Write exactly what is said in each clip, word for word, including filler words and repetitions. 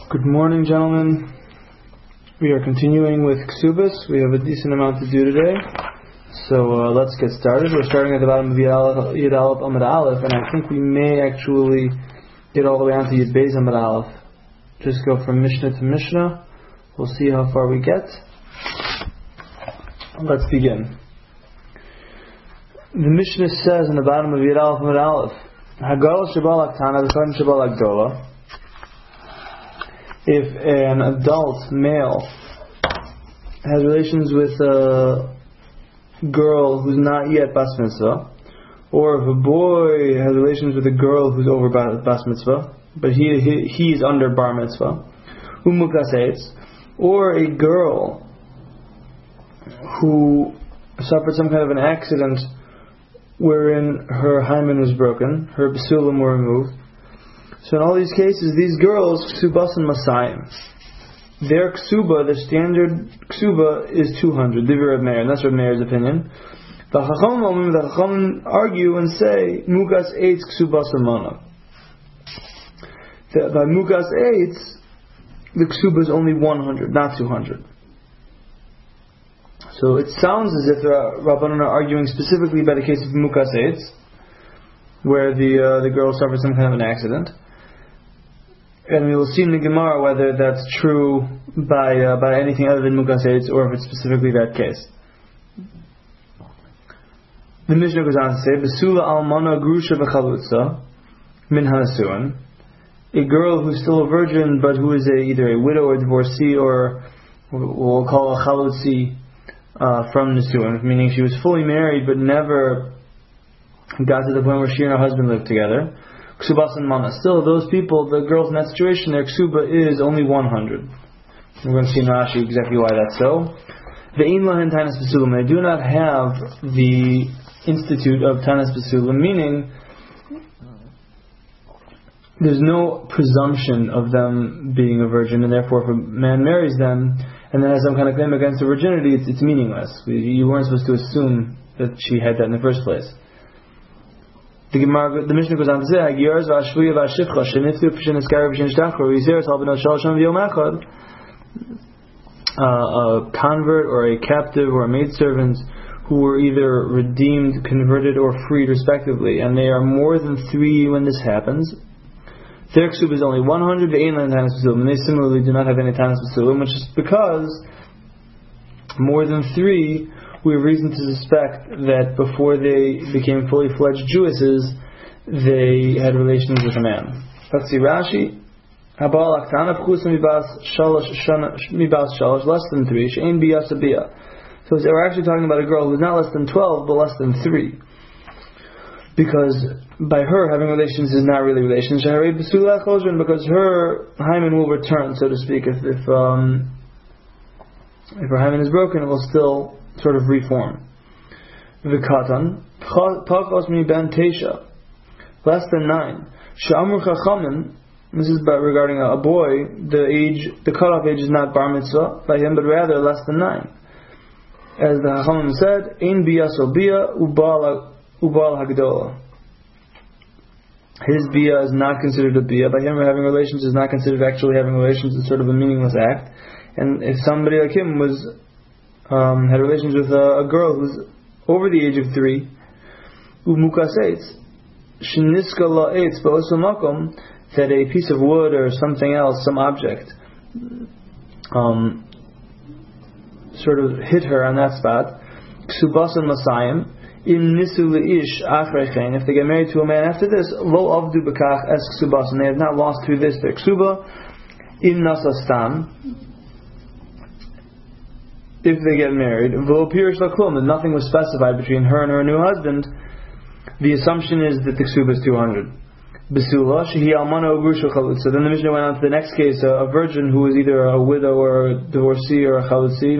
Good morning, gentlemen. We are continuing with Ksubas. We have a decent amount to do today, so uh, let's get started. We're starting at the bottom of Yud Aleph Amud Aleph, and I think we may actually get all the way onto Yud Beis Amud Aleph. Just go from Mishnah to Mishnah. We'll see how far we get. Let's begin. The Mishnah says in the bottom of Yud Aleph Amud Aleph, Hagala Shabal Aktana, the son Shabal Agdola. If an adult male has relations with a girl who's not yet Bas Mitzvah, or if a boy has relations with a girl who's over Bas Mitzvah, but he, he he's under Bar Mitzvah, Umukaseitz, or a girl who suffered some kind of an accident wherein her hymen was broken, her basulim were removed. So in all these cases, these girls, ksubas and masayim, their ksuba, the standard ksuba is two hundred, Divir Reb Meir, and that's Reb Meir's opinion. The Chacham, the Chacham argue and say, mugas eitz ksubas amana. By mugas eitz, the ksuba is only one hundred, not two hundred. So it sounds as if the Rabbanan are arguing specifically by the case of mugas eitz, where the uh, the girl suffered some kind of an accident. And we will see in the Gemara whether that's true by uh, by anything other than mugas eitz, or if it's specifically that case. The Mishnah goes on to say, Besula almana grusha v'chalutza min hanasuin. A girl who's still a virgin, but who is a, either a widow or a divorcee, or we'll call a chalutzi uh, from nisuin, meaning she was fully married but never got to the point where she and her husband lived together. Ksubas and mana. Still, those people, the girls in that situation, their ksuba is only one hundred. We're going to see in Rashi exactly why that's so. Ve'in lahen tanas basulim. They do not have the institute of tanas basulim, meaning there's no presumption of them being a virgin, and therefore if a man marries them and then has some kind of claim against her virginity, it's, it's meaningless. You weren't supposed to assume that she had that in the first place. The Gemara, the Mishnah goes on to say, "Hagiyars v'ashvuya v'ashifcha shenitzu v'sheneskar v'shenishtachu v'yizeres halbenot shalasham v'yom echad." A convert or a captive or a maidservant who were either redeemed, converted, or freed, respectively, and they are more than three when this happens. Their ksuba is only one hundred. Ve'ein lahen tanas basulim, and they similarly do not have any tanas basulim, which is because more than three, we have reason to suspect that before they became fully fledged Jewesses, they had relations with a man. Let's see Rashi. Habal aktana pchus mibas shalosh mibas shalosh, less than three. She'ein biyas abiyah. So we're actually talking about a girl who's not less than twelve, but less than three, because by her having relations is not really relations. Sheharei b'sulah choshen, because her hymen will return, so to speak. If if um if her hymen is broken, it will still sort of reform. V'katan pachos mi ben teisha, less than nine. She'amur chachamim. This is about regarding a, a boy. The age, the cutoff age is not bar mitzvah by him, but rather less than nine. As the chachamim said, ein biyas o biyah ubal ubal hagdola. His biyah is not considered a biyah. By him having relations is not considered actually having relations. It's sort of a meaningless act. And if somebody like him was Um, had relations with a, a girl who's over the age of three, that a piece of wood or something else, some object, um, sort of hit her on that spot. If they get married to a man after this, lo avdu bekach es ksubas, and they have not lost through this their ksuba. In nasastam, if they get married, and nothing was specified between her and her new husband, the assumption is that the ksuba is two hundred. Besula, shehi almana ugusha chalutza. Then the Mishnah went on to the next case, a, a virgin who was either a widow or a divorcee or a chalutzi,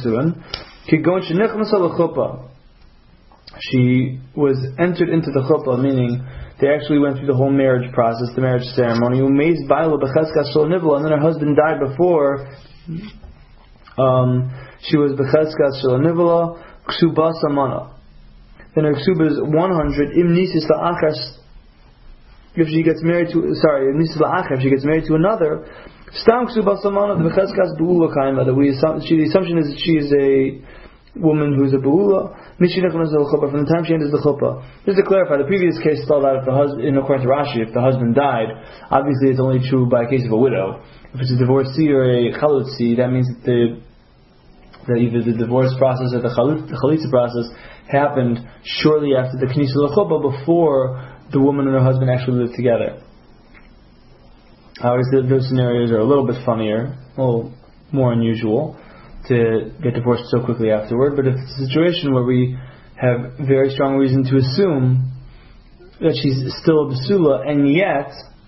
she was entered into the chuppah, meaning they actually went through the whole marriage process, the marriage ceremony. And then her husband died before. Um, She was becheskas shel nivla ksuba samana. Then her ksuba is one hundred. Im nisis la'achas. If she gets married to, sorry, if nisis la'achas, if she gets married to another, Stam ksuba samana the becheskas beula kaima. That we the assumption is that she is a woman who is a beula. From the time she enters the chuppah. Just to clarify, the previous case spelled out if the husband, in according to Rashi, if the husband died, obviously it's only true by a case of a widow. If it's a divorcee or a chalutzi, that means that the that either the divorce process or the chalitza process happened shortly after the knis l'chuppah, before the woman and her husband actually lived together. Obviously, those scenarios are a little bit funnier, a little more unusual to get divorced so quickly afterward. But if it's a situation where we have very strong reason to assume that she's still a basula, and yet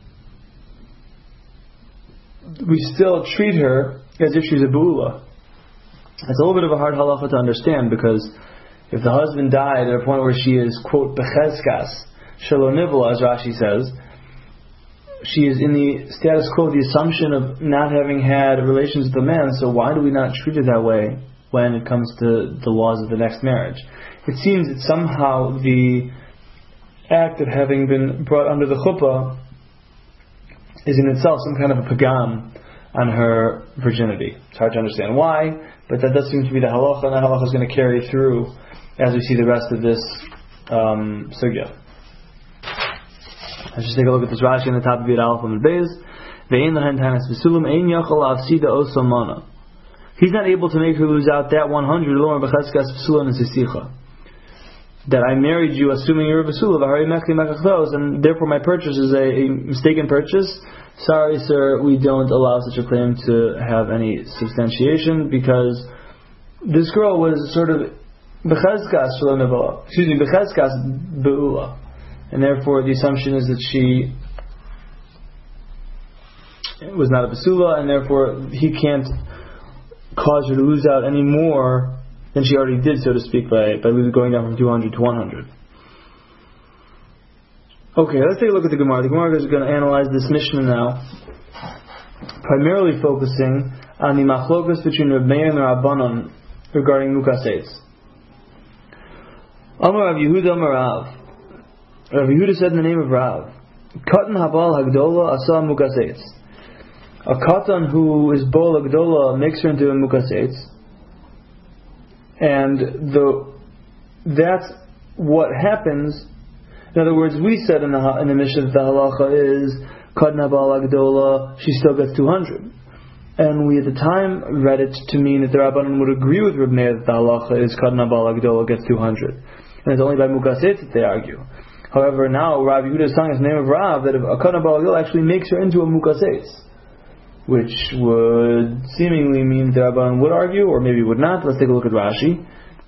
we still treat her as if she's a beula, it's a little bit of a hard halacha to understand, because if the husband died at a point where she is, quote, becheskas shelo nivla, as Rashi says, she is in the status quo, the assumption of not having had relations with the man, so why do we not treat her that way when it comes to the laws of the next marriage? It seems that somehow the act of having been brought under the chuppah is in itself some kind of a pagam on her virginity. It's hard to understand why, but that does seem to be the halacha, and that halacha is going to carry through as we see the rest of this um, sugya. Let's just take a look at this Rashi on the top of Yud Aleph and Beis. He's not able to make her lose out that one hundred. That I married you assuming you're a basula, and therefore my purchase is a, a mistaken purchase. Sorry, sir, we don't allow such a claim to have any substantiation, because this girl was sort of bechazkas shelo, excuse me, bechazkas beula. And therefore the assumption is that she was not a basula, and therefore he can't cause her to lose out any more than she already did, so to speak, by, by going down from two hundred to one hundred. Okay, let's take a look at the Gemara. The Gemara is going to analyze this Mishnah now, primarily focusing on the machlokas between Reb Meir and the Rabbanon regarding Mukas Eitz. Amar Rav Yehuda Amar Rav. Rav Yehuda said in the name of Rav, Katan habal hagdola asa mukas eitz. A katan who is bol hagdola makes her into a mukas eitz, and the that's what happens. In other words, we said in the in the Mishnah that the halacha is Katan habal hagdola, she still gets two hundred, and we at the time read it to mean that the Rabbanan would agree with Reb Meir that the halacha is Katan habal hagdola gets two hundred, and it's only by mukas eitz that they argue. However, now Rav Yehuda is telling us in the name of Rav that if a katan habal hagdola actually makes her into a mukas eitz, which would seemingly mean that Rabban would argue, or maybe would not. Let's take a look at Rashi.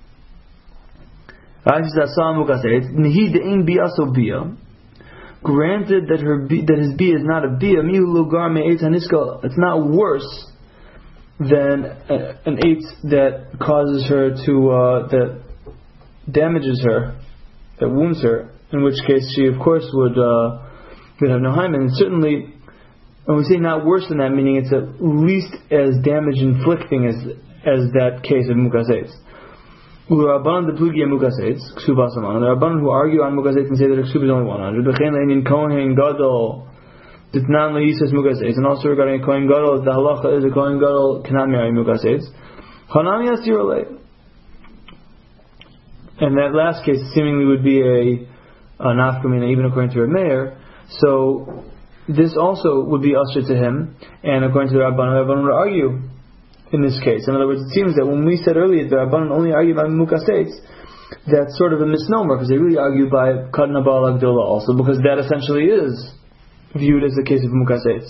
Rashi says, "Asa mukas eitz nihi de'in bia so bia." Granted that her that his bia is not a bia, mihu lugar me'etz haniska. It's not worse than a, an eitz that causes her to uh, that damages her, that wounds her. In which case she, of course, would uh, would have no hymen. And certainly, when we say not worse than that, meaning it's at least as damage inflicting as as that case of mukas eitz. Rabbanan deplugia mukas eitz ksuba saman. The Rabbanan who argue on mukas eitz and say that ksuba is only one hundred. B'chein le'inin kohen gadol ditnan le'yisas mukas eitz. And also regarding a kohen gadol, the halacha is a kohen gadol cannot marry mukas eitz. Hanami asir olei. And that last case seemingly would be a Uh, nafkamina, even according to Reb Meir. So this also would be usher to him, and according to the Rabbanan, the Rabbanan would argue in this case. In other words, it seems that when we said earlier that the Rabbanan only argue by mukas eitz, that's sort of a misnomer, because they really argue by katan habal hagdola also, because that essentially is viewed as the case of mukas eitz.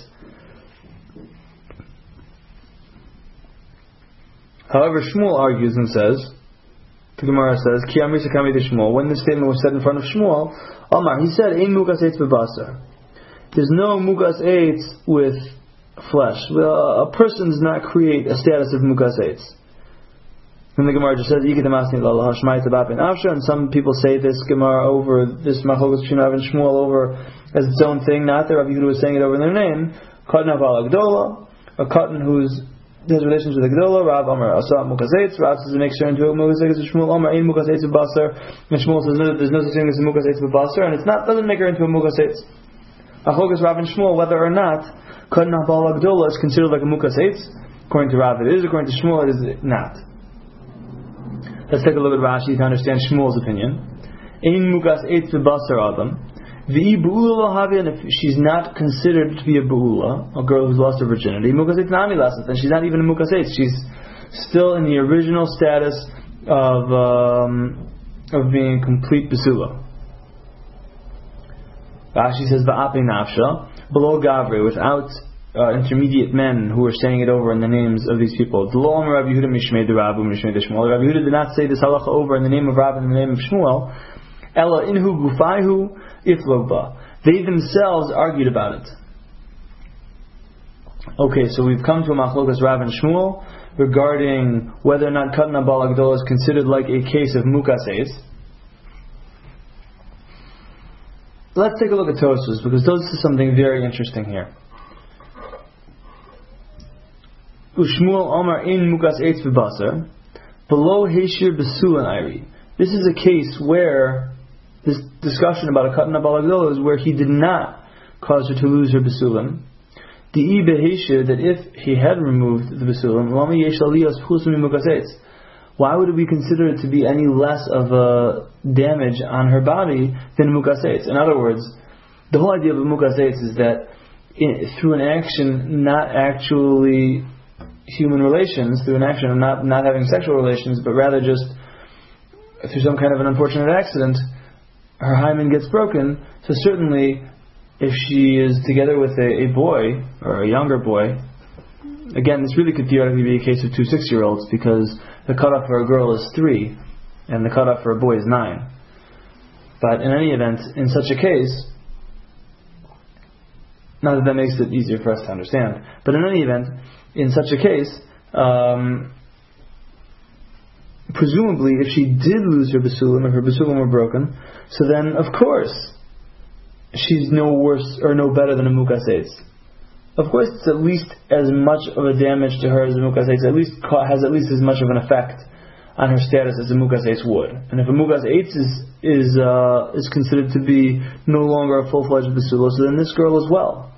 However, Shmuel argues and says, the Gemara says, Ki amri sekami de Shmuel. When this statement was said in front of Shmuel, Amar, he said, Ein mukas eitz bebasar. There's no mukas eitz with flesh. Well, a person does not create a status of mukas eitz. And the Gemara just says, and some people say this Gemara over, this machlokes between Rav and Shmuel over as its own thing, not that Rav Yehuda was saying it over their name. Katan habal hagdola, a katan who's has relations with the Gdola. Rav Amar Asa mukas eitz. Rav says it makes her into a mukas eitz. Shmuel Amar Ein mukas eitz b'basar. And Shmuel says no, there's no such thing as a mukas eitz b'basar, and it's not doesn't make her into a mukas eitz. Achlokas Rav and Shmuel whether or not Katan HaBaal HaGdola is considered like a Mukas Eitz. According to Rav it is, according to Shmuel it is not. Let's take a look at Rashi to understand Shmuel's opinion. Ein Mukas Eitz B'Basar Adam. V'i Bu'ula Lahavia, and if she's not considered to be a Bu'ula, a girl who's lost her virginity, Mukas Eitz Nami Lasat, then she's not even a Mukas Eitz. She's still in the original status of um, of being a complete Basula. Rashi says Va'api Nafsha, below Gavri, without uh, intermediate men who are saying it over in the names of these people. D'lo Omer Rav Yehuda Mishmei de Rabu Mishmei de Shmuel. Rav Yehuda did not say this halacha over in the name of Rav and in the name of Shmuel. Ella inhu gufayhu iflogba. They themselves argued about it. Okay, so we've come to a machlokas Rav and Shmuel regarding whether or not Katan HaBaal HaGdola is considered like a case of Mukas Eitz. Let's take a look at Tosfos, because Tosfos is something very interesting here. Ushmuel Omar in Mukas Eitz B'Basar, below Heshir B'Sulan Iri. This is a case where this discussion about a Katan HaBaal HaGdola is where he did not cause her to lose her B'Sulam. The I Beheshir, that if he had removed the B'Sulam, Lami Yesh Aliyos P'Chusam Mukas Eitz. Why would we consider it to be any less of a damage on her body than Mukas Eitz? In other words, the whole idea of a Mukas Eitz is that in, through an action, not actually human relations, through an action of not, not having sexual relations, but rather just through some kind of an unfortunate accident, her hymen gets broken. So certainly, if she is together with a, a boy, or a younger boy, again, this really could theoretically be a case of two six-year-olds, because the cutoff for a girl is three, and the cutoff for a boy is nine. But in any event, in such a case, not that that makes it easier for us to understand, but in any event, in such a case, um, presumably, if she did lose her B'Sulam, if her B'Sulam were broken, so then, of course, she's no worse or no better than a Mukas Eitz. Of course, it's at least as much of a damage to her as a Mukas Eitz, at least has at least as much of an effect on her status as a Mukas Eitz would. And if a Mukas Eitz is is uh, is considered to be no longer a full-fledged Basula, so then this girl as well.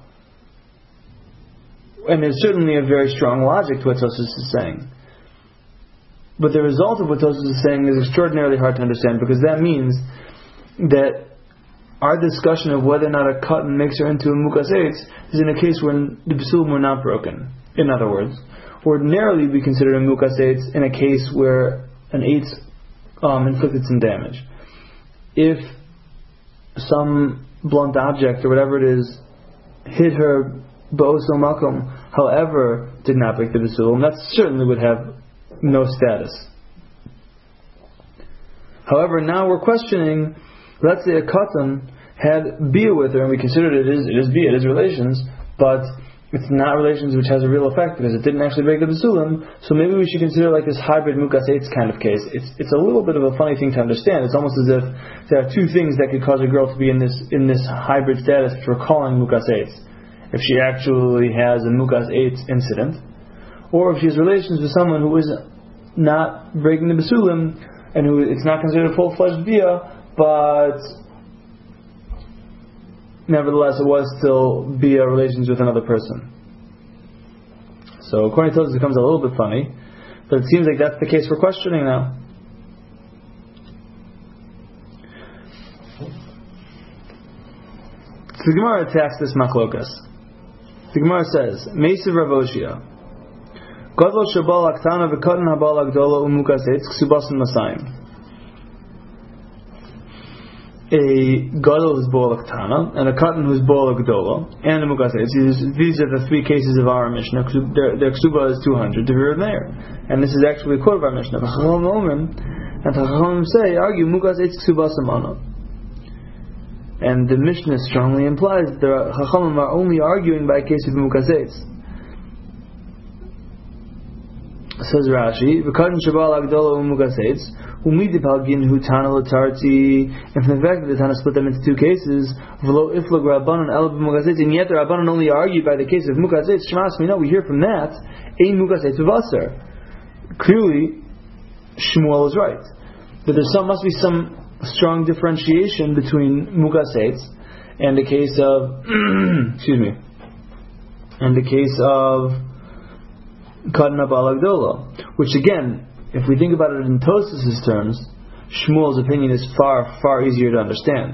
And there's certainly a very strong logic to what Tosfos is saying. But the result of what Tosfos is saying is extraordinarily hard to understand, because that means that our discussion of whether or not a katan makes her into a Mukas Eitz is in a case where the B'Sulam were not broken. In other words, ordinarily we consider a Mukas Eitz in a case where an Eitz um, inflicted some damage. If some blunt object or whatever it is hit her ba'oso makom, however, did not break the B'Sulam, that certainly would have no status. However, now we're questioning, let's say a katan had bia with her, and we considered it is it is bia, it is relations, but it's not relations which has a real effect because it didn't actually break the B'Sulam. So maybe we should consider like this hybrid Mukas Eitz kind of case. It's it's a little bit of a funny thing to understand. It's almost as if there are two things that could cause a girl to be in this in this hybrid status which we're calling Mukas Eitz. If she actually has a Mukas Eitz incident, or if she has relations with someone who is not breaking the B'Sulam and who it's not considered full-fledged bia, but nevertheless it was still bia relations with another person. So according to us, it becomes a little bit funny, but it seems like that's the case we're questioning now. So the Gemara attacks this machlokas. The Gemara says, Meisiv Rav Oshia, Gadol Shabal Aktana v'Katan HaBaal HaGdola u'Mukas Eitz K'subasim Masayim. A Gadol who's Baal Aktana, and a Katan who's Baal HaGdola, and a Mukas Eitz. These are the three cases of our Mishnah. Their, their Ksuba is two hundred, the Vir Meir. And this is actually a quote of our Mishnah. And the Chachamim say, argue, Mukas Eitz K'subasim Ana. And the Mishnah strongly implies that the Chachamim are only arguing by a case of Mukas Eitz. Says Rashi, V'katan Shabal HaGdola u'Mukas Eitz, u'midipalgin hu Tana l'tarti, and from the fact that the Tana split them into two cases, v'lo iflog Rabbanon el b'Mukas Eitz, and yet the Rabbanon only argued by the case of Mukas Eitz. Shmas, we know, we hear from that, ein Mukas Eitz v'asar. Clearly, Shmuel is right. That there some, must be some strong differentiation between Mukas Eitz and the case of excuse me and the case of Kadna Bal Agdola, which again, if we think about it in Tosfos' terms, Shmuel's opinion is far, far easier to understand.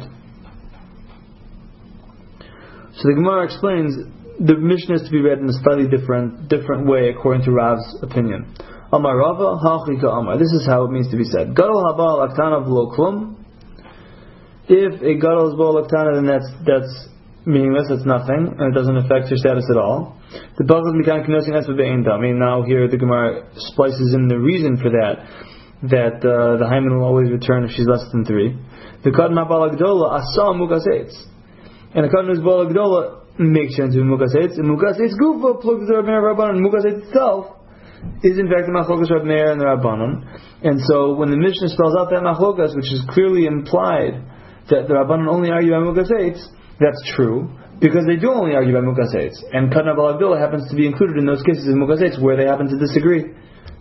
So the Gemara explains the Mishnah is to be read in a slightly different, different way according to Rav's opinion. Amar Rava, Hachika Amar. This is how it means to be said. Gadol Habal Aktana V'lo Klum. If a Gadol is Bal Aktana, then that's that's meaningless. That's nothing, and it doesn't affect your status at all. The Bachas Mikan Kenosin Esva Be'inda. I mean, now here the Gemara splices in the reason for that, that uh, the hymen will always return if she's less than three. The Kadna Bal Agdola Asa Mukas Eitz. And the Kadna is Bal Agdola makes sense with Mukas Eitz. And Mukas Eitz Gufa plugs the Rabban Rabbanon. And Mukas Eitz itself is in fact the Machlokas Rab Meir and the Rabbanon. And so when the Mishnah spells out that Machlokas, which is clearly implied that the Rabbanon only argue by Mukas Eitz, that's true, because they do only argue by Mukas Eitz. And Kadna Bal Agdola happens to be included in those cases of Mukas Eitz where they happen to disagree.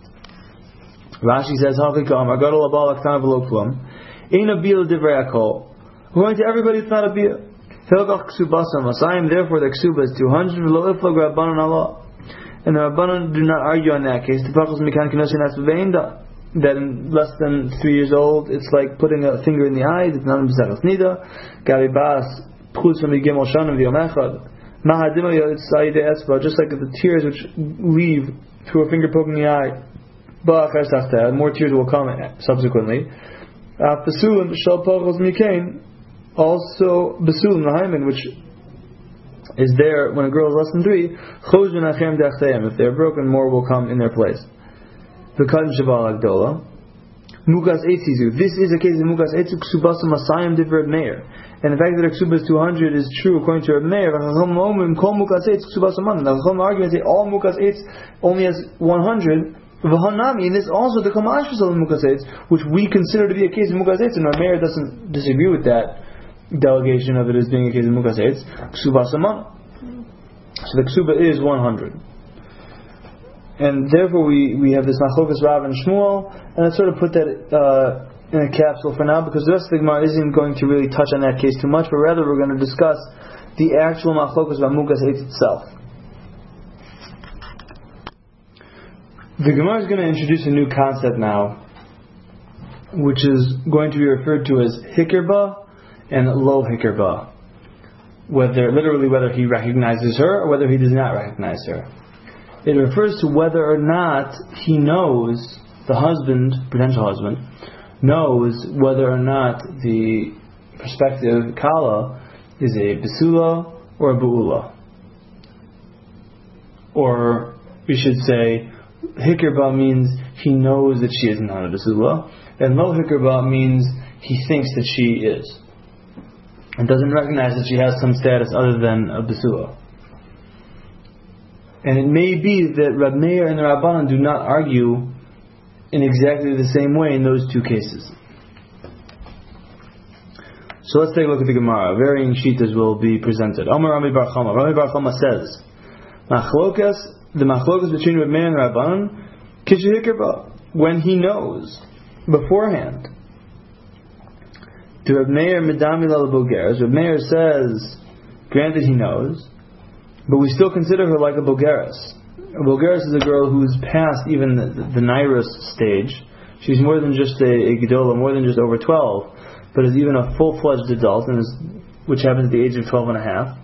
Rashi says, Hachika Amar Gadol Abal Aktana V'lo Klum Ein Abiyah Divrei Hakol. According to everybody, it's not Abiyah. Helgach Ksubasa Masayim. Therefore, the Ksuba is two hundred. V'lo Iflag Rabbanon Allah. And the Rabbanon do not argue on that case. The Pachos Mikan Kenosin Asva Be'inda. That in less than three years old, it's like putting a finger in the eye. It's not in B'Sachas Nida. Gabi Bas Pchus from the Gimel Shanim V'Yom Echad. Mahadimo Yod Saide Esva. Just like the tears which leave through a finger poking the eye. More tears will come subsequently. Besulim Shal Pachos Mikain. Also Besulim the hymen, which is there when a girl is less than three. Chozun Achem Dechtayim. If they're broken, more will come in their place. V'Kadm Shabal Agdola. Mukas Eitzizu. This is a case of Mukas Eitzu Ksubasa Masayim Divrei Meir. And the fact that a Ksuba is two hundred is true according to Reb Meir. The Chacham argument say all Mukas Eitz only has one hundred. And this also the Kamash of Mukas Eitz, which we consider to be a case of Mukas Eitz, and Reb Meir doesn't disagree with that delegation of it as being a case of Mukas Eitz. Ksubasa Man. So the Ksuba is one hundred. And therefore we, we have this Machlokas Rav and Shmuel, and let's sort of put that uh, in a capsule for now, because the rest of the Gemara isn't going to really touch on that case too much, but rather we're going to discuss the actual Machlokas about Mukas Eitz itself. The Gemara is going to introduce a new concept now, which is going to be referred to as Hikirba and Lo Hikirba. Whether, literally whether he recognizes her or whether he does not recognize her. It refers to whether or not he knows, the husband, potential husband, knows whether or not the prospective Kala is a Besula or a Bu'ula. Or we should say, Hikirba means he knows that she is not a Besula, and Lo Hikirba means he thinks that she is, and doesn't recognize that she has some status other than a Besula. And it may be that Reb Meir and the Rabbanan do not argue in exactly the same way in those two cases. So let's take a look at the Gemara. Varying shittas will be presented. Amar Rami Bar Chama. Rami Bar Chama says, Machlokas, the machlokas between Reb Meir and Rabbanan, Kishahikirba, when he knows beforehand. To Reb Meir Medami Lal Bogeres, Reb Meir says, granted he knows, but we still consider her like a Bogeres. A Bogeres is a girl who's past even the, the, the Nairus stage. She's more than just a, a Gedola, more than just over twelve, but is even a full-fledged adult, and is, which happens at the age of twelve and a half.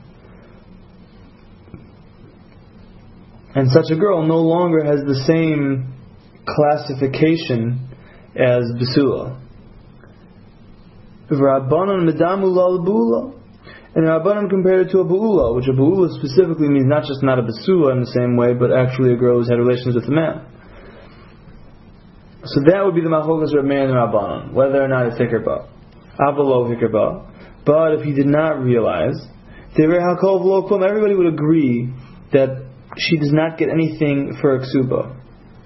And such a girl no longer has the same classification as Besula. Rabbanan Medamu Lal Bula. And Rabbanan compared it to a Bu'ula, which a Bu'ula specifically means not just not a Besula in the same way, but actually a girl who's had relations with a man. So that would be the Machlokas Reb Meir and Rabbanan, whether or not it's Hikirba. Avalo Hikirba. But if he did not realize, everybody would agree that she does not get anything for a Ksuba.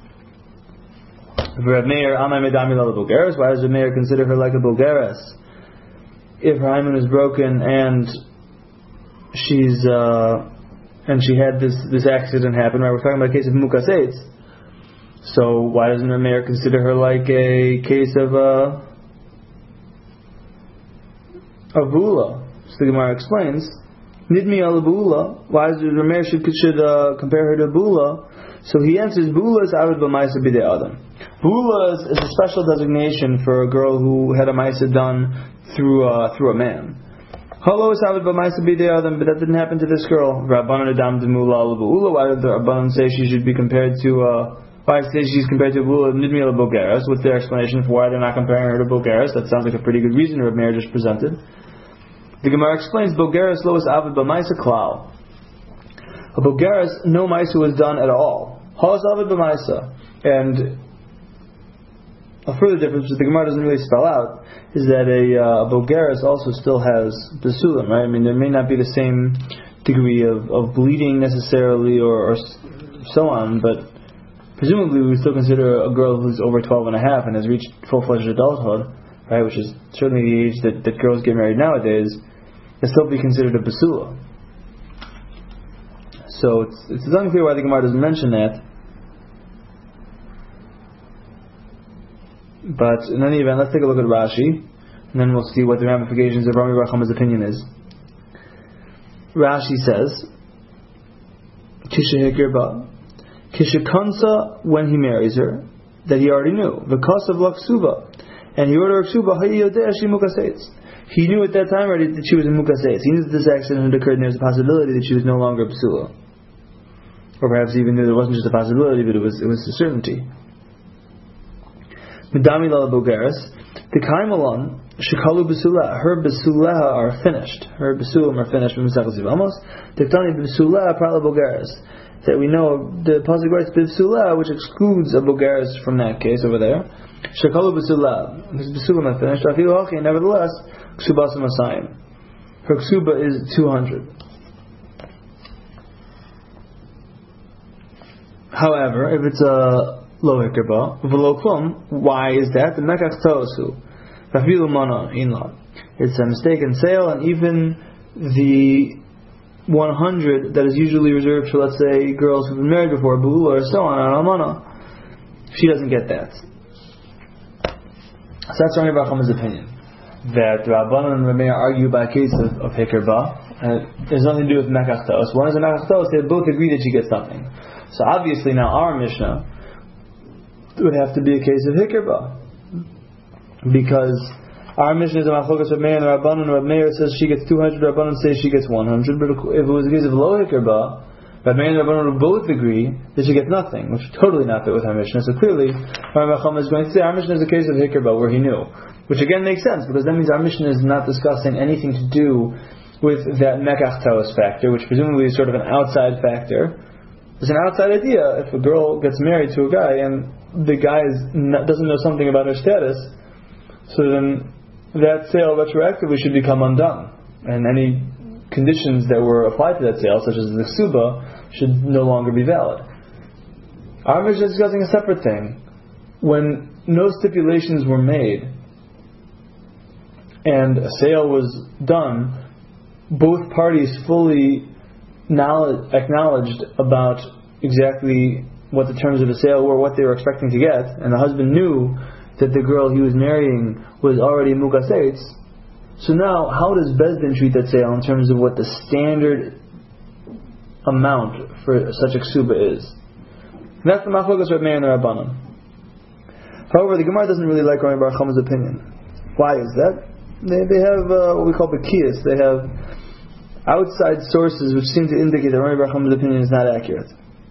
Reb Meir, Amai Medami Lal Bogeres, why does Reb Meir consider her like a Bogeres? If her hymen is broken and she's uh, and she had this, this accident happen, right? We're talking about a case of Mukas Eitz. So why doesn't Reb Meir consider her like a case of uh, of Bula? So the Gemara explains, Nidmi ala Bula. Why is it Rameir should, should uh, compare her to Bula? So he answers, Bula is Avid B'maisa B'dei Adam. Bula is, is a special designation for a girl who had a Maisa done through, uh, through a man. Halo is Avid B'maisa B'dei Adam, but that didn't happen to this girl. Rabbanan Adam D'mula ala Bula. Why did the Rabbanan say she should be compared to, uh, why say she's compared to Bula Nidmi ala Bulgaris? What's their explanation for why they're not comparing her to Bulgaris? That sounds like a pretty good reason Rameir just presented. The Gemara explains, Bulgaris lo is Avid B'maisa Klal. A Bulgaris, no Maisa was done at all. Halas Avid B'maisa. And a further difference, which the Gemara doesn't really spell out, is that a, uh, a Bulgaris also still has Basulim, right? I mean, there may not be the same degree of, of bleeding necessarily or, or so on, but presumably we would still consider a girl who's over twelve and a half and has reached full-fledged adulthood, right, which is certainly the age that, that girls get married nowadays, can still be considered a basula. So it's, it's unclear why the Gemara doesn't mention that. But in any event, let's take a look at Rashi, and then we'll see what the ramifications of Rami Bar Chama's opinion is. Rashi says, Kisha Hikirba, Kisha Kansa, when he marries her, that he already knew, Vikas of Laksuba, and he ordered Ksuba, he knew at that time already that she was in Mukaseitz. He knew that this accident had occurred, and there was a possibility that she was no longer a Basula. Or perhaps even knew there wasn't just a possibility, but it was it was a certainty. Medami Lala Bulgaris, the Kaimalon, Shikalu Basula, her Basula are finished. Her Basulam are finished from Mesachos Yevamos. Diktani Basula Prala Bulgaris. That we know the pasuk writes Basula, which excludes a Bulgaris from that case over there. Shikalu Basula, because Basulam are finished. Afilu Hachi, nevertheless, Ksubasa Masayim. Her Ksuba is two hundred. However, if it's a Lo Hikirba, V'lo Klum, why is that? The Mekach Tosu, Rafilu Mana Inla. It's a mistaken sale, and even the one hundred that is usually reserved for, let's say, girls who've been married before, Bu'ula or so on, and Almana, she doesn't get that. So that's Rami Bar Chama's opinion. That Rabbanan and Rameir argue by a case of, of Hikirba, and it has nothing to do with Mekach Tos. One is a Mekach Tos, they both agree that she gets something. So obviously now our Mishnah would have to be a case of Hikirba, because our Mishnah is a Machlokas of Meir and Rabbanan, and Rameir says she gets two hundred, Rabbanan says she gets one hundred, but if it was a case of Lo Hikirba, Rameir and Rabbanan would both agree that she gets nothing, which is totally not fit with our Mishnah. So clearly, Rami Bar Chama is going to say our Mishnah is a case of Hikirba where he knew, which again makes sense, because that means our Mishnah is not discussing anything to do with that Mekach Taos factor, which presumably is sort of an outside factor. It's an outside idea. If a girl gets married to a guy and the guy is not, doesn't know something about her status, so then that sale retroactively should become undone, and any conditions that were applied to that sale, such as the ksuba, should no longer be valid. Our Mishnah is discussing a separate thing. When no stipulations were made and a sale was done, both parties fully knowledge, acknowledged about exactly what the terms of the sale were, what they were expecting to get, and the husband knew that the girl he was marrying was already Mukaseitz. So now, how does Bezdin treat that sale in terms of what the standard amount for such a ksuba is? And that's the Machlokas Reb Meir and the Rabbanan. However, the Gemara doesn't really like Rami Bar Chama's opinion. Why is that? They, they have uh, what we call Bekiyas. They have outside sources which seem to indicate that Rami Bar Chama's opinion is not accurate.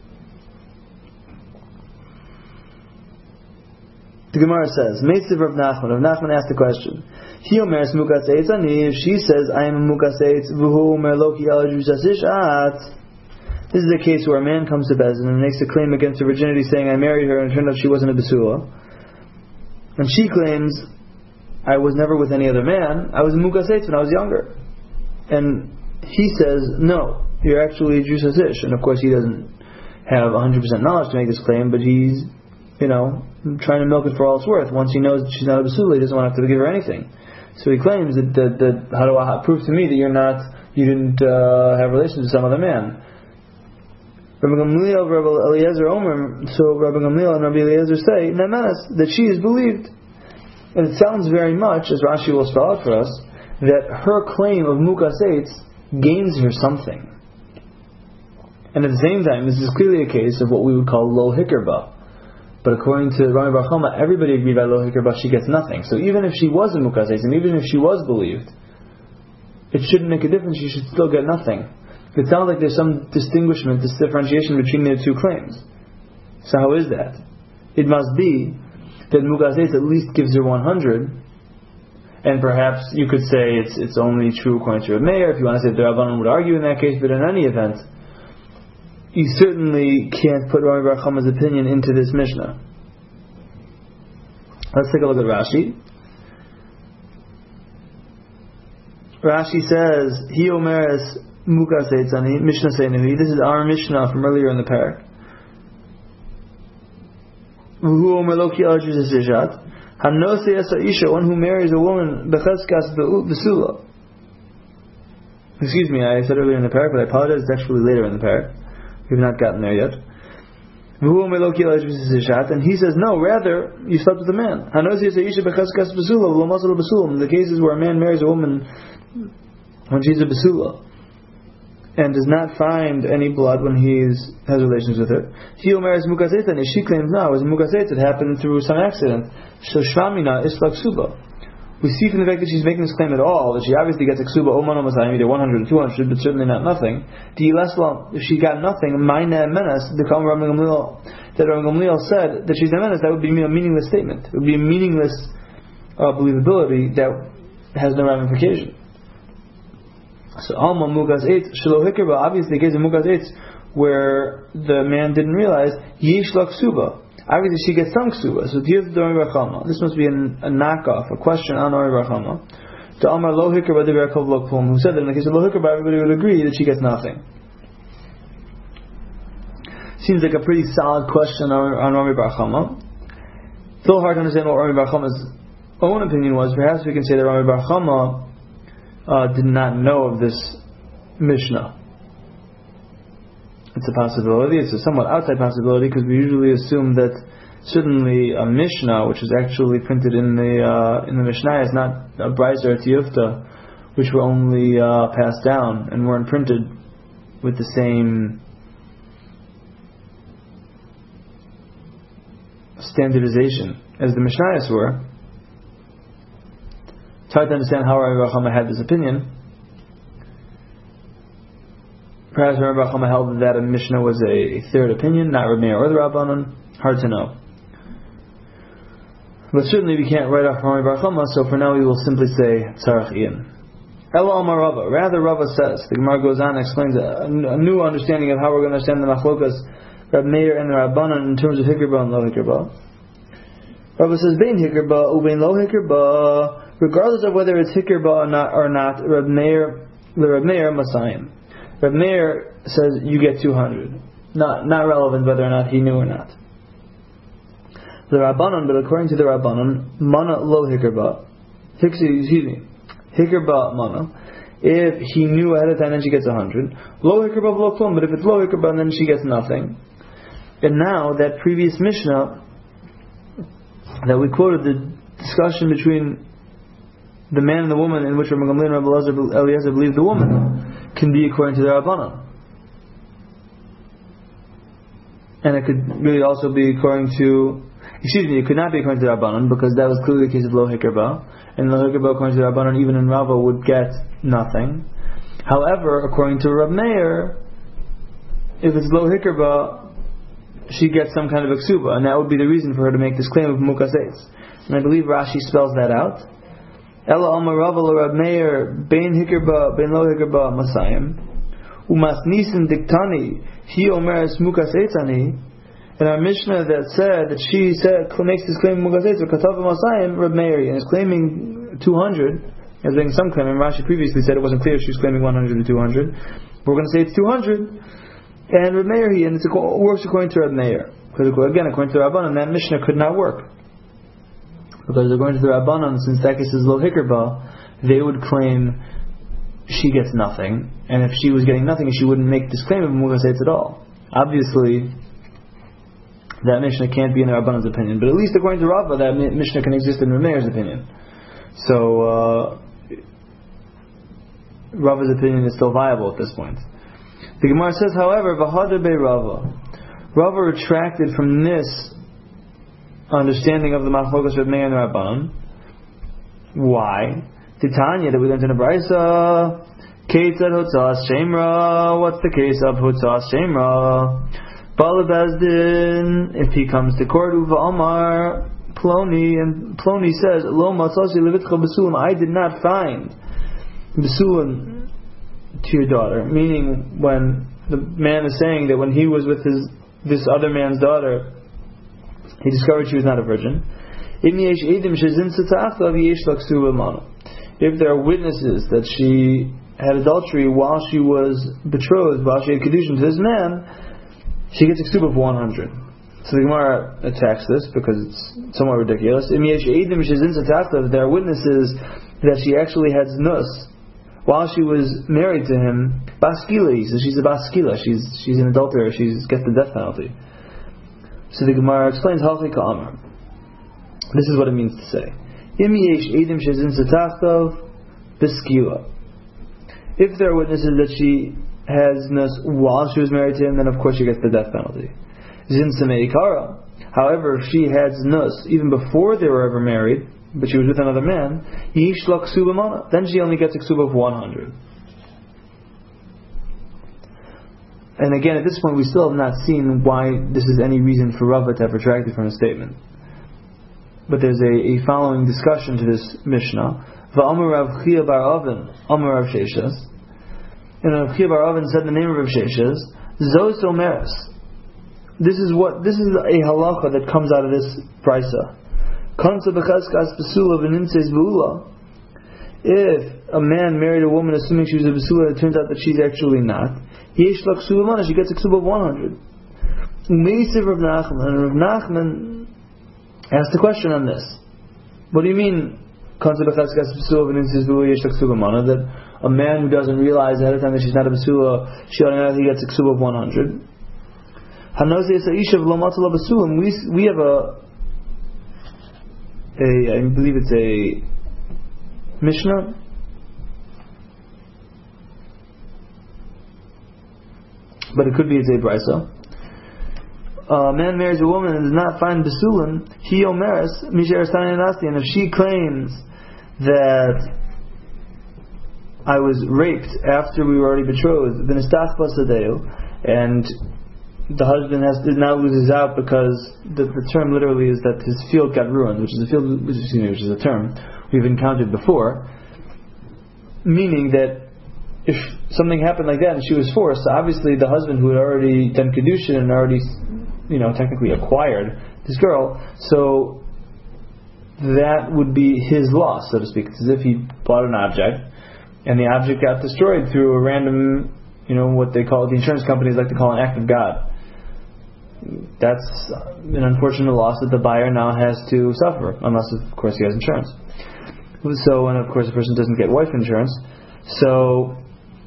The Gemara says, Meitziv Rav Nachman. Rav Nachman asked the question. He omers Mukaseitz ani. If she says, I am a Mukaseitz, v'hu omer loki ala jusasish at. This is a case where a man comes to Bezdin and makes a claim against her virginity, saying, I married her and it turned out she wasn't a Besula. And she claims, I was never with any other man. I was a Mukaseitz when I was younger. And he says, no, you're actually a jusasish. And of course he doesn't have one hundred percent knowledge to make this claim, but he's, you know, trying to milk it for all it's worth. Once he knows that she's not a basula, he doesn't want to have to give her anything. So he claims that, that, that how do I prove to me that you're not, you didn't uh, have relations with some other man? Rabbi Gamliel, Rabbi Eliezer Omer, so Rabbi Gamliel and Rabbi Eliezer say, Nemanas, that she is believed. And it sounds very much, as Rashi will spell out for us, that her claim of Mukaseitz gains her something. And at the same time, this is clearly a case of what we would call lo hikr. But according to Rami Bar Chama, everybody agreed by lo hikr, she gets nothing. So even if she was a mukazes, and even if she was believed, it shouldn't make a difference, she should still get nothing. It sounds like there's some distinguishment, this differentiation between the two claims. So how is that? It must be that mukazes at least gives her one hundred, and perhaps you could say it's it's only true according to Reb Meir, if you want to say the Rabbanan would argue in that case, but in any event, you certainly can't put Rami Bar Chama's opinion into this Mishnah. Let's take a look at Rashi. Rashi says, Hi omeres mukasei tzani, Mishnah Seinuhi. This is our Mishnah from earlier in the parak. V'hu omer lo ki alajus esishat, hanosei esa isha, one who marries a woman, becheskas b'sula. Excuse me, I said earlier in the parak, but I apologize, it's actually later in the parak. We've not gotten there yet. And he says, no, rather, you slept with a man. The cases where a man marries a woman when she's a basula and does not find any blood when he has relations with her. She claims, no, it was mukazet, it happened through some accident. So shvamina islak suba. We see from the fact that she's making this claim at all that she obviously gets a ksuba oman omasayim, either one hundred or two hundred, but certainly not nothing. If she got nothing, mayna menas, the Kam Rabbi Gamliel, that Rabbi Gamliel said that she's a menas, that would be a meaningless statement. It would be a meaningless uh, believability that has no ramification. So Alma Mugas eight, Shelo Hikra, obviously the case of Mugas eight, where the man didn't realize, Yish Lak Suba. Obviously she gets some ksuba. So Div Rami Bar Chama. This must be an, a knockoff, a question on Rami Bar Chama. To Amar Lo Hikr Ba Div Yaakov Lo Klum, who said that in the case of Lo Hikr Ba, everybody would agree that she gets nothing. Seems like a pretty solid question on, on Rami Bar Chama. It's a little hard to understand what Rami Bar Chama's own opinion was. Perhaps we can say that Rami Bar Chama uh, did not know of this Mishnah. It's a possibility. It's a somewhat outside possibility because we usually assume that certainly a Mishnah, which is actually printed in the uh, in the Mishnah, is not a Brisa or Tiyufta, which were only uh, passed down and weren't printed with the same standardization as the Mishnayos were. It's hard to understand how Rabbi Bar Chama had this opinion. Perhaps Rabbi Bar Chama held that a Mishnah was a third opinion, not Reb Meir or the Rabbanan. Hard to know. But certainly we can't write off Rabbi Bar Chama, so for now we will simply say Tzarech Ian. Ela Amar Rava. Rather, Rava says, the Gemara goes on and explains a, a new understanding of how we're going to understand the Machlokas, Reb Meir and the Rabbanan in terms of Hikr Ba and Lo Hikr Ba. Rava says, Bein Hikr Ba, Ubein Lo Hikr Ba, regardless of whether it's Hikr Ba or not, or not Reb Meir, the Reb Meir Masayim. Reb Meir says you get two hundred. Not not relevant whether or not he knew or not. The Rabbanon, but according to the Rabbanon, mana lo hikr ba. Excuse me, hikr ba mana. If he knew ahead of time, then she gets a hundred. Lo hikr ba v'lo klum. But if it's lo hikr ba, then she gets nothing. And now that previous Mishnah that we quoted, the discussion between the man and the woman, in which Rabbi Gamliel and Rabbi Eliezer believed the woman, can be according to the Rabbanan. And it could really also be according to, excuse me, it could not be according to the Rabbanan, because that was clearly the case of Lo Hikr Ba. And Lo Hikr Ba, according to the Rabbanan, even in Rava, would get nothing. However, according to Reb Meir, if it's Lo Hikr Ba, she gets some kind of a ksuba, and that would be the reason for her to make this claim of Mukaseis. And I believe Rashi spells that out. Ela Amar Rava lo Reb Meir bein hikr ba bein lo hikr ba masayim umas nisin diktani he omeres mukas eitzani. In our Mishnah that said that she said makes this claim mukas eitz katav masayim Reb Meir and is claiming two hundred as being some claim. And Rashi previously said it wasn't clear if she was claiming one hundred or two hundred. We're going to say it's two hundred. And Reb Meir he and it works according to Reb Meir because again according to Rabbanan that Mishnah could not work. Because according to the Rabbanan, since that case is Lo Hikr Ba, they would claim she gets nothing, and if she was getting nothing, she wouldn't make this claim of Mukaseitz at all. Obviously, that Mishnah can't be in the Rabbanan's opinion, but at least according to Rava, that Mishnah can exist in Reb Meir's opinion. So, uh, Rava's opinion is still viable at this point. The Gemara says, however, V'hadar bei Rava. Rava retracted from this understanding of the Machlokas Reb Meir and Rabbanan. Why? Titania, that we learned in the Brisa, Ketzad Hotzas Shemra. What's the case of Hotzas Shemra? Bala Bezdin, if he comes to court, Uva Omar Ploni, and Ploni says, Lo Matzasi Levitcha Besulim, I did not find Besulim to your daughter. Meaning, when the man is saying that when he was with his this other man's daughter, he discovered she was not a virgin. If there are witnesses that she had adultery while she was betrothed, while she had kedushin to this man, she gets a ksub of one hundred. So the Gemara attacks this because it's somewhat ridiculous. If there are witnesses that she actually had znus while she was married to him, baskila, so she's a baskila, she's she's an adulterer, she gets the death penalty. So the Gemara explains halchi ka'amar. This is what it means to say. If there are witnesses that she has nus while she was married to him, then of course she gets the death penalty. However, if she had nus even before they were ever married, but she was with another man, then she only gets a ksub of one hundred. And again, at this point, we still have not seen why this is any reason for Rava to have retracted from his statement. But there's a, a following discussion to this Mishnah. Va'amar Rav Chia bar Oven, Amar Rav Sheshes. And Rav Chia bar Oven said the name of Rav Sheshes, Zos Omeres. This is what this is a halacha that comes out of this brisa. If a man married a woman assuming she was a basula, it turns out that she's actually not, she gets a ksub of one hundred. Rav Nachman, and Rav Nachman asked a question on this. What do you mean that a man who doesn't realize ahead of time that she's not a basula, she automatically gets a ksub of one hundred? We, we have a A, I believe it's a Mishnah. But it could be it's a Brisa. A man marries a woman and does not find Besulim, he omeres, Misher Sani Nasti, and if she claims that I was raped after we were already betrothed, then Istach Pasadeo, and the husband has to now loses out because the, the term literally is that his field got ruined, which is a field, which is, which is a term we've encountered before, meaning that if something happened like that and she was forced, obviously the husband who had already done kedushin and already, you know, technically acquired this girl, so that would be his loss, so to speak. It's as if he bought an object and the object got destroyed through a random, you know, what they call, the insurance companies like to call an act of God. That's an unfortunate loss that the buyer now has to suffer, unless of course he has insurance. So, and of course the person doesn't get wife insurance. So,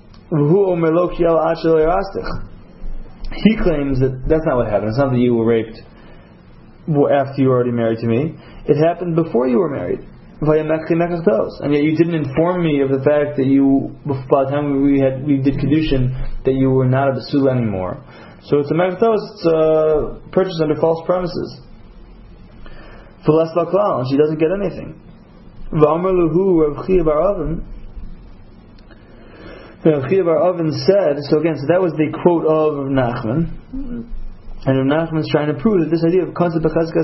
he claims that that's not what happened. It's not that you were raped after you were already married to me. It happened before you were married. And yet you didn't inform me of the fact that you, by the time we had we did kedushin, that you were not a basula anymore. So it's a mektos, it's a purchase under false premises. For less baklal, and she doesn't get anything. V'amar luhu Rav Chia bar Oven. Rav Chia bar Oven said, so again, so that was the quote of Rav Nachman. And Rav Nachman is trying to prove that this idea of concept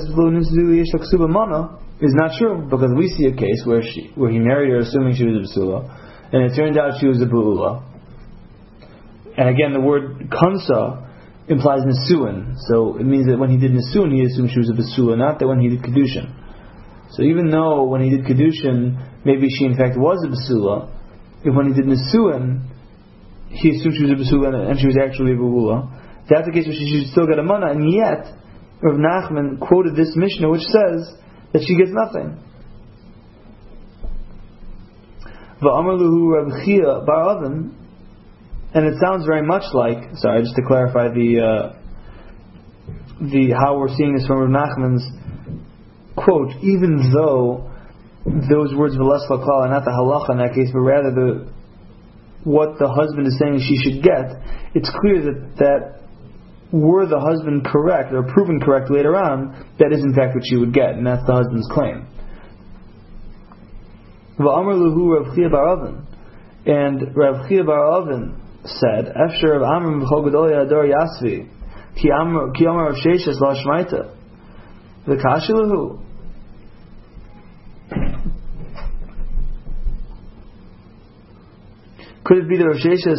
is not true, because we see a case where she, where he married her assuming she was a basula, and it turned out she was a bu'ula. And again, the word kansa implies nisuin, so it means that when he did nisuin, he assumed she was a basula, not that when he did kedushin. So even though when he did kedushin, maybe she in fact was a basula, if when he did nisuin, he assumed she was a basula and she was actually a bu'ula, that's the case where she should still get a mana, and yet Rav Nachman quoted this Mishnah which says that she gets nothing. V'amar luhu Rav Chia bar Oven, and it sounds very much like, sorry, just to clarify the uh, the how we're seeing this from Rav Nachman's quote, even though those words v'les laklal are not the halacha in that case, but rather the what the husband is saying she should get, it's clear that, that were the husband correct, or proven correct later on, that is in fact what she would get, and that's the husband's claim. V'amar luhu Rav Chia bar Avin, and Rav Chia bar Avin said, "Efshar Rav Amram v'chol gadol yador yasvi, ki amar ki amar Rav Sheshes la shmaita, v'kashi luhu." Could it be that Rav Sheshes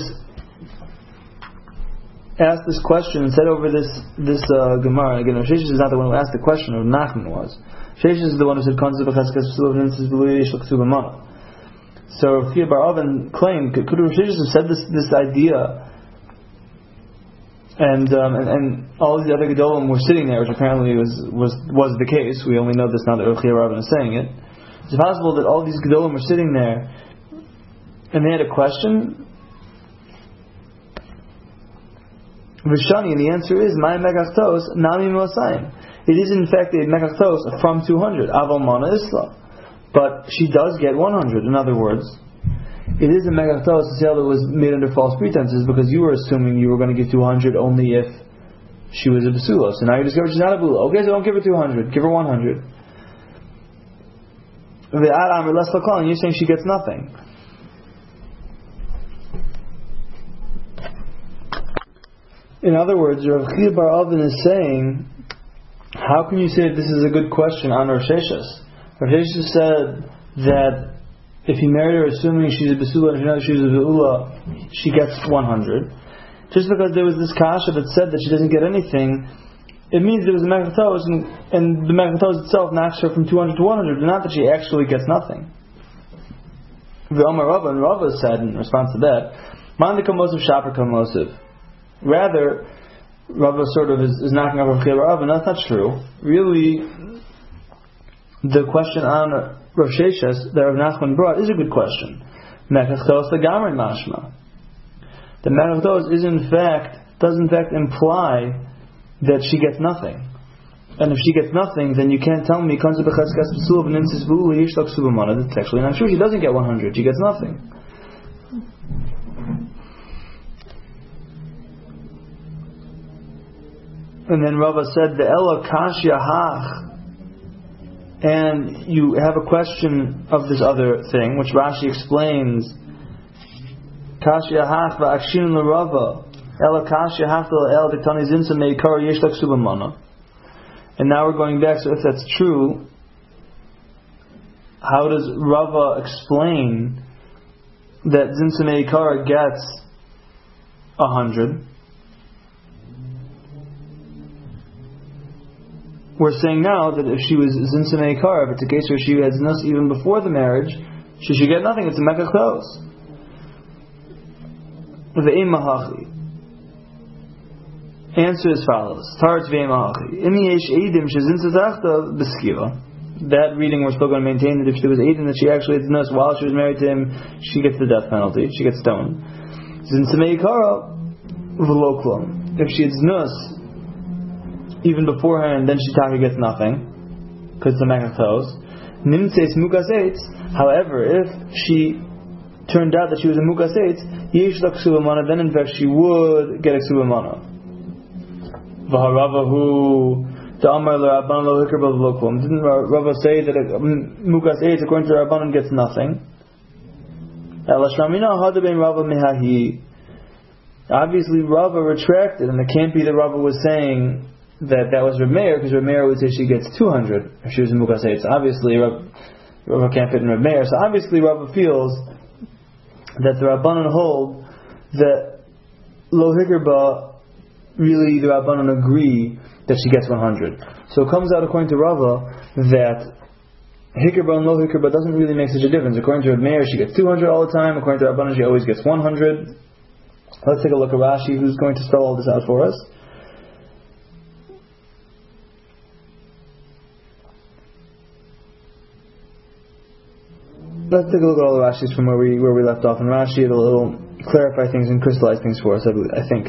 asked this question and said over this this uh, Gemara? Again, Rav Sheshes is not the one who asked the question. Rav Nachman was. Sheshes is the one who said, so Rav Chia bar Avin claimed, could, could Rav Sheshes have said this this idea, and, um, and and all the other Gedolim were sitting there, which apparently was was was the case. We only know this now that Rav Chia bar Avin is saying it. It's possible that all these Gedolim were sitting there and they had a question. Vishani, and the answer is, my megachtos nami mosayim. It is in fact a megachtos from two hundred. Aval mana isla. But she does get one hundred. In other words, it is a megachtos, a sale that was made under false pretenses, because you were assuming you were going to give two hundred only if she was a basula. So now you discover she's not a bula. Okay, so don't give her two hundred. Give her one hundred. And you're saying she gets nothing. In other words, Rav Chia bar Avin is saying, how can you say that this is a good question on Rav Sheshes? Rav Sheshes said that if he married her assuming she's a basula and she knows she's a beula, she gets one hundred. Just because there was this kasha that said that she doesn't get anything, it means there was a mechatos, and, and the mechatos itself knocks her from two hundred to one hundred, and not that she actually gets nothing. The Omar Rava, and Rava said in response to that, Man de kamosiv shaper kamosiv. Rather, Rava sort of is, is knocking off Rav Chia bar Avin. That's not true. Really, the question on Rav Sheshes that Rav Nachman brought is a good question. Mechachtos legamrei mashma. The mechachtos is in fact does in fact imply that she gets nothing. And if she gets nothing, then you can't tell me that's actually not true. She doesn't get one hundred. She gets nothing. And then Rava said, the Ella Kashya Hach. And you have a question of this other thing, which Rashi explains. Kashya Hach va'akshin l'Rava. Ella Kashya Hach l'El Diktani Zinsa Meikar Yesh Lak Subamana. And now we're going back, so if that's true, how does Rava explain that Zinsa Meikar gets a hundred? We're saying now that if she was Zinsa Meikar, if it's a case where she had Znus even before the marriage, she should get nothing. It's a Mekachos. Ve'im Mahachi. Answer as follows. Tarz Ve'im Mahachi. Imi Yesh Eidim Shezinsa Zachta B'skiva. That reading we're still going to maintain that if there was Eidim that she actually had Znus while she was married to him, she gets the death penalty. She gets stoned. Zinsa Meikara V'lo. If she had Znus even beforehand, then Shitaka gets nothing, because it's a Mekachos. Nimtzeis Mukas Eitz. However, if she turned out that she was a Mukas Eitz, Yesh Lak Subamana, then in fact she would get a Subamana. V'haravahu Da'amar L'Rabban Lo Hikr B'V'Lokum. Didn't Rava say that a Mukas Eitz, according to Rabbanan, gets nothing? Ela Shramina Hada Ben Rava Mehahi. Obviously, Rava retracted, and it can't be that Rava was saying that that was Reb Meir, because Reb Meir would say she gets two hundred if she was in Mukas Eitz. Obviously, Rava can't fit in Reb Meir, so obviously Rava feels that the Rabbanan hold that Lo Hikr, really the Rabbanan agree that she gets one hundred. So it comes out according to Rava that Hikr and Lo Hikr doesn't really make such a difference. According to Reb Meir, she gets two hundred all the time. According to Rabbanan, she always gets one hundred. Let's take a look at Rashi, who's going to spell all this out for us. Let's take a look at all the Rashis from where we where we left off in Rashi. It'll, it'll clarify things and crystallize things for us, I, I think.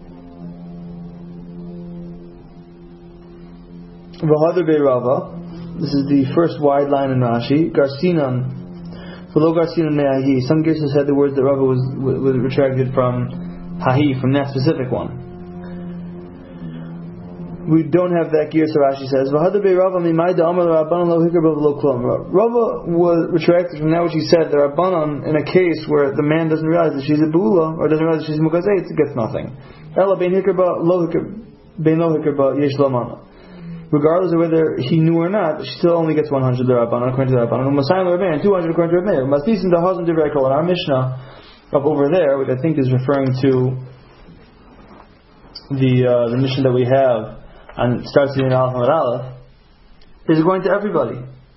V'hadar bei Rava. This is the first wide line in Rashi. Garsinan, below Garsinan me'ahi. Some cases said the words that Rava was, was retracted from hahi, from that specific one. We don't have that gear, so Rashi says. Rava was retracted from that which he said, the Rabbanon, in a case where the man doesn't realize that she's a Bula, or doesn't realize that she's a Mukazeit, gets nothing. Regardless of whether he knew or not, she still only gets one hundred the Rabbanon, according to the Rabbanon, and two hundred according to the Rabbanon. Our Mishnah up over there, which I think is referring to the uh, the Mishnah that we have, and starts in Aleph and Aleph, is going to everybody.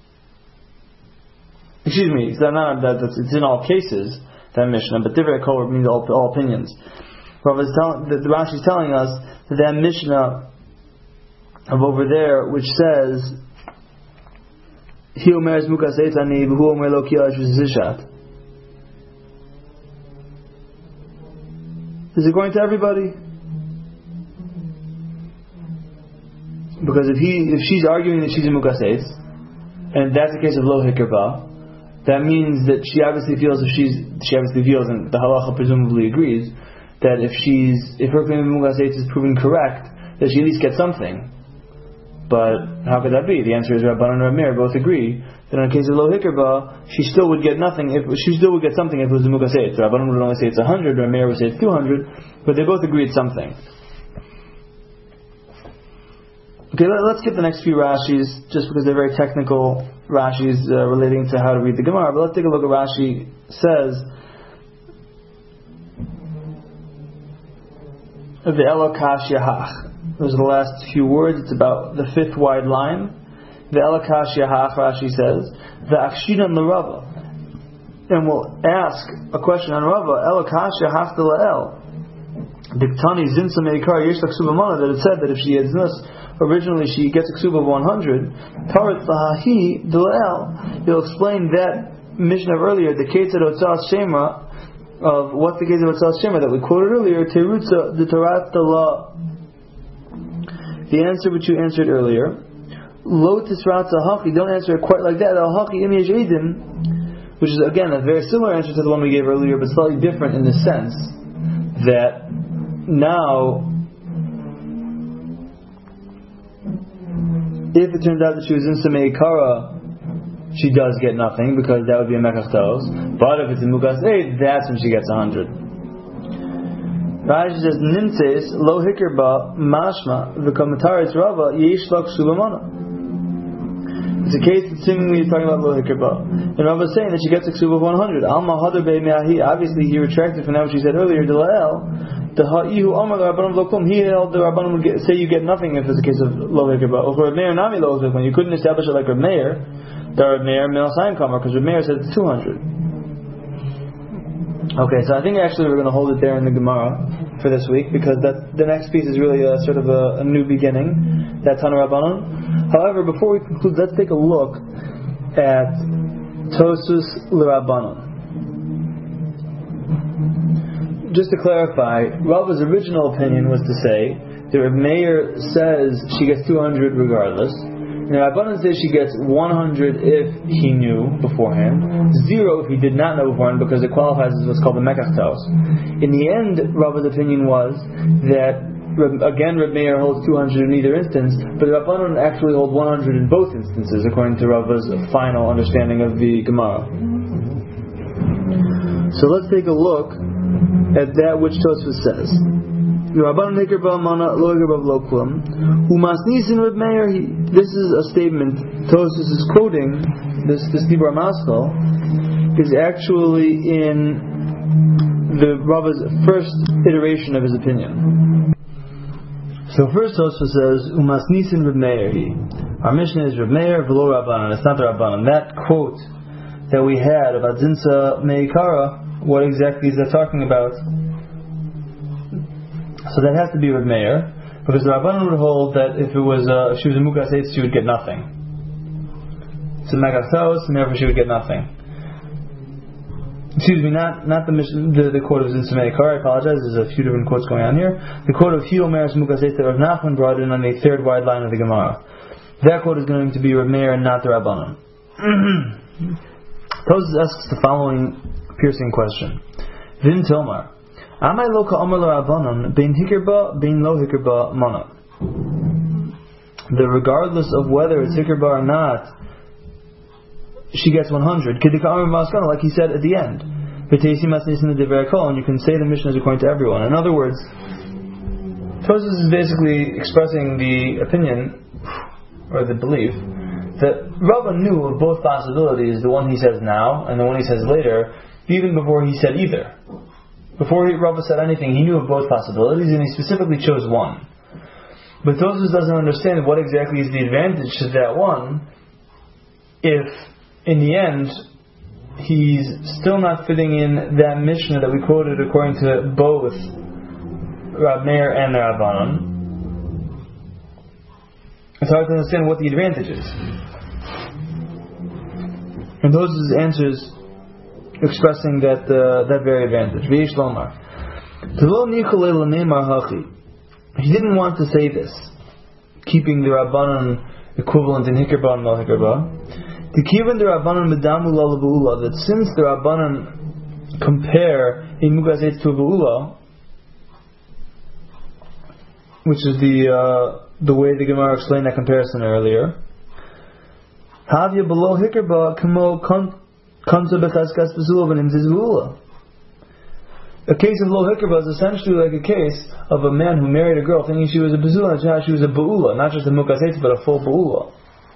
Excuse me, it's not that it's in all cases, that Mishnah, but Divrei Kol means all, all opinions. Rabbi is telling, the, the Rashi is telling us that that Mishnah of over there, which says, Hi omer es mukas eitani, v'hu omer lo ki alash v'zishat. Is it going to everybody? Because if he, if she's arguing that she's a mukaseitz, and that's the case of lo hikrbah, that means that she obviously feels if she's, she obviously feels, and the halacha presumably agrees, that if she's, if her claim of mukaseitz is proven correct, that she at least gets something. But how could that be? The answer is Rabbanan and Reb Meir both agree that in the case of lo hikrbah, she still would get nothing. If she still would get something if it was a mukaseitz. Rabbanan would only say it's a hundred, Reb Meir would say it's two hundred, but they both agree it's something. Okay, let's get the next few Rashis, just because they're very technical Rashis uh, relating to how to read the Gemara. But let's take a look at Rashi says, the Elokash Yahach. Those are the last few words. It's about the fifth wide line. The Elokash Yahach, Rashi says, the Akshinan L'Rava. And we'll ask a question on Rava, Elokash Yahach D'La'el. Diktani Zinsa Meikar Yeshak Subamana, that it said that if she had this, originally she gets a ksuba of one hundred. Tarat Lahahi D'La'el. He'll explain that Mishnah of earlier, the case of Otzas Shemra, of what's the case of Otzas Shemra that we quoted earlier, Terutza the Tarat D'La. The answer which you answered earlier, Lo Tisratza Haki, don't answer it quite like that. Al Haki Im Yesh Eidim, which is again a very similar answer to the one we gave earlier, but slightly different in the sense that now, if it turns out that she was in Samei Kara, she does get nothing because that would be a Mekach Tos. But if it's in Mukas eight, that's when she gets a hundred. Rashi says, Nimtes lo hikirba mashma v'komentaris rava yesh lak subamana. It's a case that seemingly is talking about lo hikirba. And Rava is saying that she gets a ksuba of one hundred. Alma hadar be me'ahi. Obviously, he retracted from that which he said earlier. D'la'el. The ha'ihu amar l'rabbanim v'lokum. He held the rabbanim would get, say you get nothing if it's a case of lo hikirba. Or for Reb Meir nami lo hikirba. When you couldn't establish it like Reb Meir, the Reb Meir mil sign kamer, because Reb Meir said it's two hundred. Okay, so I think actually we're going to hold it there in the Gemara for this week, because that the next piece is really a sort of a, a new beginning. That's on Rabbanon. However, before we conclude, let's take a look at Tosus L'Rabbanon. Just to clarify, Rava's original opinion was to say that Reb Meir says she gets two hundred regardless. Now, Rabbanan says she gets one hundred if he knew beforehand, zero if he did not know beforehand, because it qualifies as what's called the Mekach Tos. In the end, Rava's opinion was that, again, Reb Meir holds two hundred in either instance, but Rabbanan actually hold one hundred in both instances, according to Rava's final understanding of the Gemara. So let's take a look at that which Tosfos says. This is a statement Tosfos is quoting. This this Dibur Maskal is actually in the Rava's first iteration of his opinion. So first Tosfos says Umasnisin Reb Meir. Our Mishnah is Reb Meir v'lo Rabbanan. It's not the Rabbanan. That quote that we had about Zinsa Meikara, what exactly is that talking about? So that has to be Reb Meir, because the Rabbanan would hold that if it was uh, if she was a Mukas Eitz, she would get nothing. So Mekach Tos, and therefore she would get nothing. Excuse me, not not the mission, the, the quote of Zinsa Meikar. I apologize. There's a few different quotes going on here. The quote of Hi omer es Mukas Eitz that Rav Nachman brought in on the third wide line of the Gemara. that quote is going to be Reb Meir and not the Rabbanon. Tosfos asks the following piercing question: Vin Tomar, Amai lo ka'amar l'Rabbanon bein hikr ba bein lo hikr ba mana. The regardless of whether it's hikr ba or not, she gets one hundred. K'dika'amar maskana, like he said at the end. V'teisi masnisin devrei kol, and you can say the mission is according to everyone. In other words, Tosfos is basically expressing the opinion or the belief that Rava knew of both possibilities, the one he says now and the one he says later, even before he said either. Before he, Rava said anything, he knew of both possibilities, and he specifically chose one. But Tosfos doesn't understand what exactly is the advantage to that one if, in the end, he's still not fitting in that Mishnah that we quoted according to both Reb Meir and the Rabbanon. It's hard to understand what the advantage is. And Tosfos answers expressing that uh, that very advantage. V'yesh lomar. He didn't want to say this, keeping the Rabbanon equivalent in hikr ba and lo hikr ba. That since the Rabbanon compare a mugas eitz to a ba'ula, which is the uh, the way the Gemara explained that comparison earlier, havya below hikr ba kamo kanza bechazkas b'zula v'nim zizula. A case of lo hikr ba is essentially like a case of a man who married a girl thinking she was a b'zula and she was a ba'ula, not just a mugas eitz but a full ba'ula.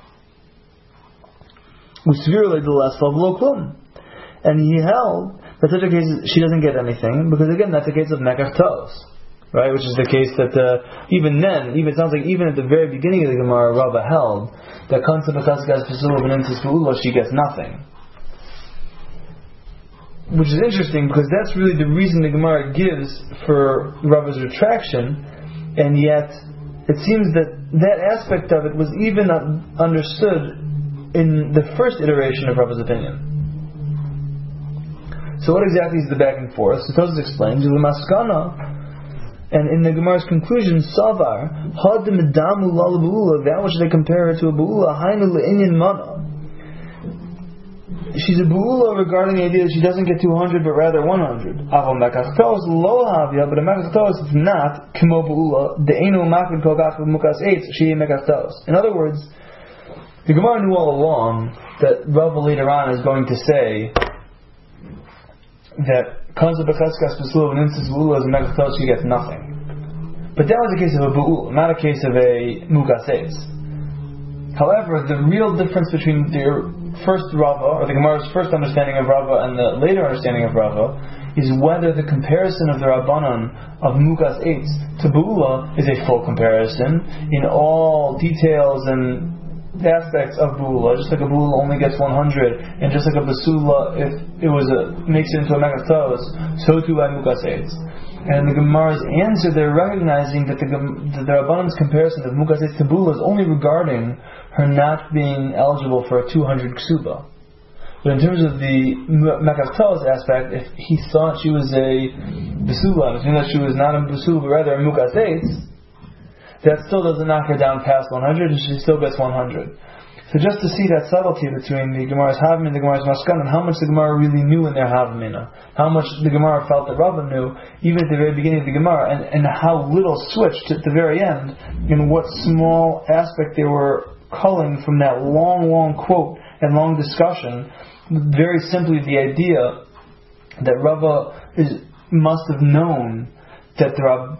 And he held that such a case she doesn't get anything, because again that's a case of mekach tos, right? Which is the case that uh, even then, even it sounds like even at the very beginning of the Gemara, Rava held that kansa b'chazkas b'zula v'nimtzis b'ula, she gets nothing. Which is interesting because that's really the reason the Gemara gives for Rava's retraction, and yet it seems that that aspect of it was even understood in the first iteration of Rava's opinion. So what exactly is the back and forth? So Tosfos explains, and in the Gemara's conclusion, Savar, that which they compare her to a Ba'ula, Hainu le'inyan mana. She's a Ba'ula regarding the idea that she doesn't get two hundred but rather one hundred. Aval mekach tos lo havya, but a mekach tos is not kimo Ba'ula, de'enu makrid kogach mukas eitz, she mekach tos. In other words, the Gemara knew all along that Rava later on is going to say that Kanza b'chazkas b'sula v'nimtzis b'ula is a mekach tos, she gets nothing. But that was a case of a ba'ul, not a case of a mukas eitz. However, the real difference between the first Rava, or the Gemara's first understanding of Rava and the later understanding of Rava, is whether the comparison of the Rabbanon of mukas eitz to ba'ula is a full comparison in all details and aspects of ba'ula, just like a ba'ula only gets one hundred, and just like a basula, if it was a makes it into a mekach tos, so too by mukas eitz. And the Gemara's answer, they're recognizing that the, the, the Rabbanon's comparison of mukas eitz to ba'ula is only regarding her not being eligible for a two hundred ksuba. But in terms of the mekach tos aspect, if he thought she was a basula, assuming that she was not a basula but rather a mukas eitz, that still doesn't knock her down past one hundred, and she still gets one hundred. So just to see that subtlety between the Gemara's Havamina and the Gemara's Maskan, and how much the Gemara really knew in their Havamina, how much the Gemara felt that Rava knew, even at the very beginning of the Gemara, and, and how little switched at the very end, in what small aspect they were culling from that long, long quote and long discussion, very simply the idea that Rava is, must have known that the Rab,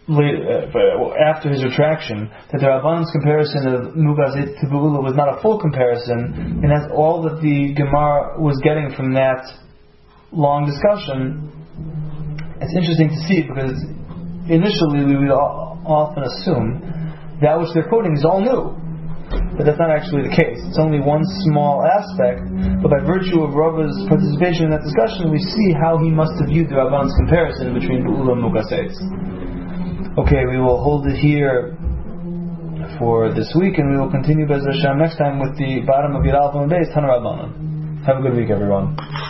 after his retraction, that the Rabbanon's comparison of mugas eitz to ba'ula was not a full comparison, and that's all that the Gemara was getting from that long discussion. It's interesting to see, because initially we would often assume that which they're quoting is all new, but that's not actually the case. It's only one small aspect, but by virtue of Rava's participation in that discussion, we see how he must have viewed the Rabbanon's comparison between ba'ula and mugas eitz. Okay, we will hold it here for this week, and we will continue Be'ez Hashem next time with the bottom of Yud Aleph and Beis Tana Rabbanan. Have a good week, everyone.